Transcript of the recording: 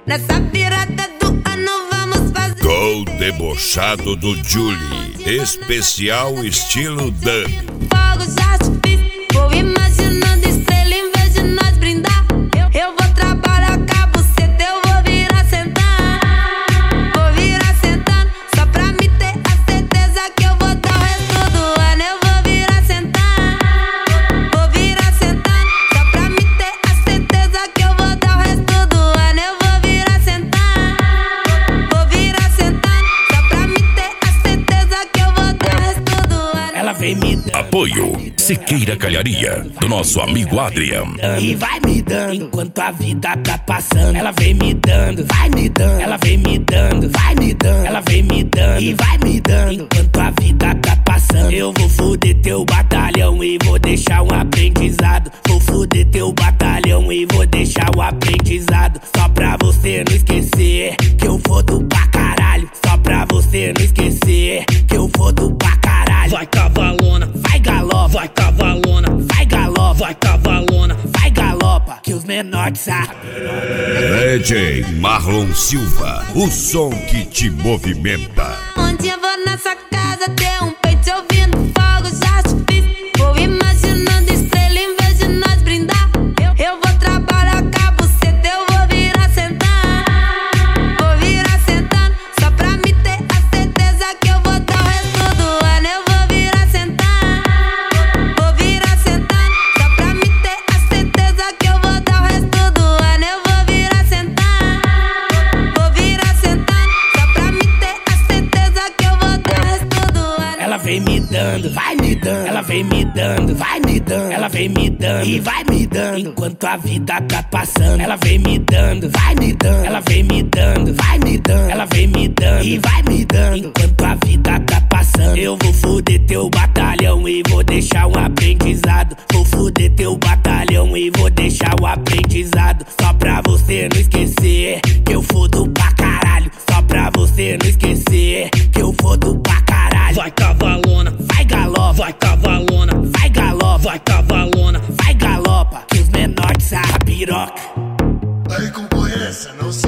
Nessa virada do ano vamos fazer Gol debochado do Julie, especial estilo dub. fogo, já te fiz. Vou imaginando estrela em vez de nós brindar. Eu vou trabalhar com a buceta, eu vou virar sentar. Vou virar sentando, só pra me ter a certeza que eu vou dar o resto do ano. Eu vou virar sentar. Vou virar sentando, só pra me ter a certeza que eu vou dar o resto do ano. Eu vou virar sentar. Vou virar sentando, só pra me ter a certeza que eu vou dar o resto do ano. Ela vem me dando, Apoio Siqueira Calharia, do nosso amigo Adrian. e vai me dando enquanto a vida tá passando. Ela vem me dando, vai me dando. Ela vem me dando, vai me dando. Ela vem me dando, e vai me dando enquanto a vida tá passando. Eu vou foder teu batalhão e vou deixar um aprendizado. Vou foder teu batalhão e vou deixar um aprendizado. Só pra você não esquecer que eu fodo pra caralho. Só pra você não esquecer que eu fodo pra caralho. Vai cavalona, Vai galopa, vai cavalona, vai galopa, vai cavalona. vai galopa, que os menores sabem. DJ Marlon Silva, o som que te movimenta. Onde eu vou nessa casa ter um peito ouvindo fogo, já te fiz. Vou imaginando estrela em vez de nós brindar. Eu vou trabalhar com a buceta, eu vou virar sentar. Vou virar sentando, só pra me ter a certeza que eu vou dar o resto do ano. Eu vou virar sentar. Vou virar sentando, só pra me ter a certeza que eu vou dar o resto do ano. Eu vou virar sentar. Vou virar sentando, só pra me ter a certeza que eu vou dar o resto do ano. Ela vem me dando, vai me dando. Ela vem me dando, vai me dando. Ela vem me dando, e vai me dando enquanto a vida tá passando. Ela vem me dando, vai me dando. Ela vem me dando, vai me dando. Ela vem me dando, e vai me dando enquanto a vida tá passando. Eu vou foder teu batalhão e vou deixar um aprendizado. Vou foder teu batalhão e vou deixar um aprendizado. Só pra você não esquecer que eu fodo pra caralho. Só pra você não esquecer que eu fodo pra caralho. Vai cavalona, Vai galopa, vai cavalona, vai galopa, vai cavalona. vai galopa, que os menores sabem piroca. Aí concorrência, não se